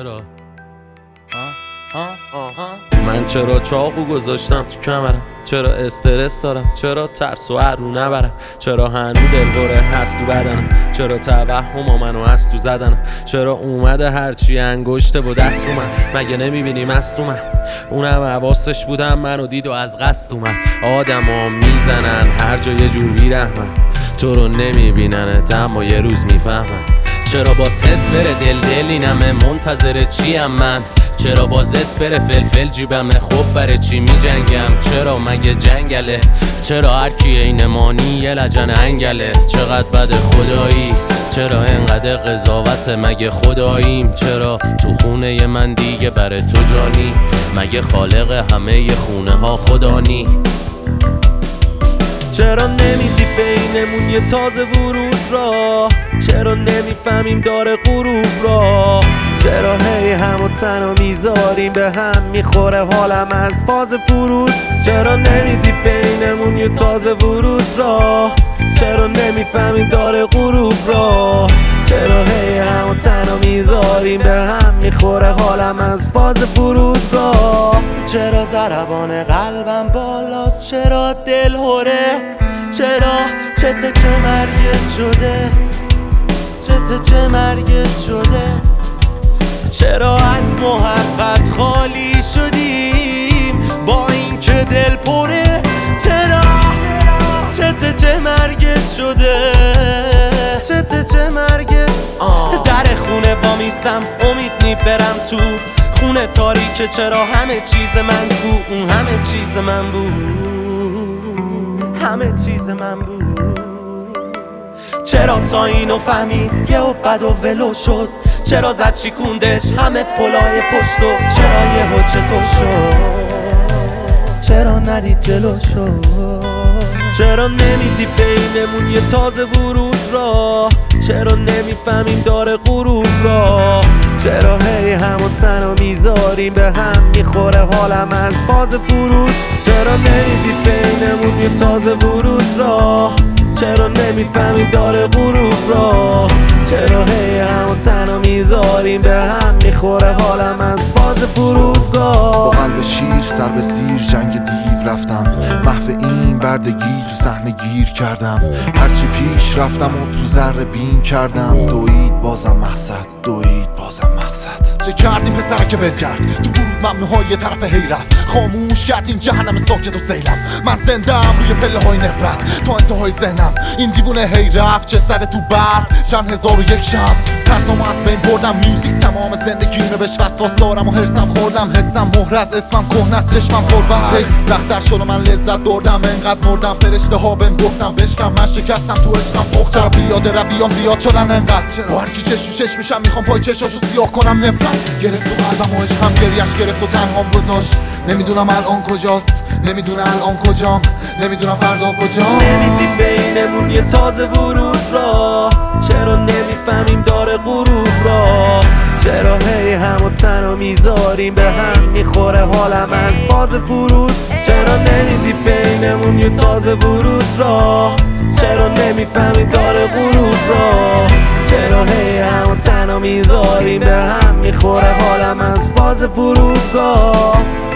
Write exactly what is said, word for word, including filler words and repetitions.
چرا من چرا چاقو گذاشتم تو کمرم؟ چرا استرس دارم؟ چرا ترس و هر رو نبرم؟ چرا هنو دلهوره هست تو بدنم؟ چرا توهم منو از تو زدنم؟ چرا اومده هرچی انگشته و دست رو من؟ مگه نمیبینی مست من؟ اونم حواسش بودم منو دید و از قصد اومد. آدم ها میزنن هر جا یه جور بیرحمن، تو رو نمیبیننت اما یه روز میفهمن. چرا با سس بره دل دل اینمه منتظر چیم من؟ چرا باز اسپر فلفل جیبمه خب برای چی می جنگم؟ چرا مگه جنگله؟ چرا هر کی اینمانی یه لجن انگله؟ چقدر بده خدایی؟ چرا انقدر قضاوت؟ مگه خداییم؟ چرا تو خونه من دیگه برای تو جانی؟ مگه خالق همه خونه ها خدانی؟ چرا نمیدی بینمون یه تازه ورود را؟ چرا نمیفهمیم داره غروب را؟ چرا هی همو تنها میذاریم به هم میخوره حالم از فاز فرود؟ چرا نمیدی بینمون یه تازه ورود را؟ چرا نمیفهمیم داره غروب را؟ چرا هی همو تنها میذاریم به هم میخوره حالم از فاز فرودگاه؟ چرا ضربان قلبم بالاست؟ چرا دل هوره؟ چرا چته چه مرگت شده؟ چته چه مرگت شده؟ چرا از محبت خالی شدیم با این که دل پره؟ چرا چته چه مرگت شده؟ چته چه مرگت؟ در خونه وامیستم امید میبرم تو خونه تاریکه. چرا همه چیز من بود؟ اون همه چیز من بود، همه چیز من بود. چرا تا اینو فهمید یه و بد و ولو شد؟ چرا زد شیکوندش همه پلای پشتو؟ چرا یه ها چطور شد؟ چرا ندید جلو شد؟ چرا نمیدی بینمون یه تازه ورود را؟ چرا نمیفهمیم داره غروب را؟ چرا هی همو تنها میذاریم به هم میخوره حالم از فاز فرود؟ چرا نمیدی بینمون یه تازه ورود را؟ چرا نمیفهمیم داره غروب را؟ چرا هی همو تنها میذاریم به هم میخوره حالم از فاز فرودگاه؟ با قلب شیر سر به زیر جنگ دیو رفتم، محو این بردگی تو صحنه گیر کردم. هرچی پیش رفتم و تو ذره بین کردم، دوید بازم مقصد، دوید بازم مقصد. چه کردیم پسر که ول کرد تو ورود ممنوعهای طرف هی رفت؟ خاموش کردیم جهنم ساکت و سیلم. من زندم روی پله های نفرت تا انتهای ذهنم. این دیوونه هی رفت چه زده تو برف چند هزار و یک شب. ترسامو از بین بردم، میوزیک تمام زندگیمه بهش وسواس دارم و هرسم خوردم. حسم مهر از اسمم کهنه است، چشمم پربر سخت‌تر شد و من لذت بردم. انقدر مردم فرشته ها بهم گفتم بشکم، من شکستم تو عشقم پخت. چرا بیاد رویام زیاد شدن انقدر؟ با هر کی چش تو چش میشم میخوام پای چشاشو سیاه کنم. نفرت گرفت تو قلبم و عشقم گریش گرفت و تنهام گذاشت. نمیدونم الان کجاست، نمیدونم الان کجام، نمیدونم فردا کجام. نمیدی بینمون یه تازه ورود را؟ چرا نمیفهمیم داره غروب را؟ چرا هی همو تنها میذاریم به هم میخوره حالم از فاز فرود؟ چرا نمیدی بینمون یه تازه ورود را؟ چرا نمیفهمیم داره غروب را؟ چرا هی همو تنها میذاریم به هم میخوره حالم از فاز فرودگاه؟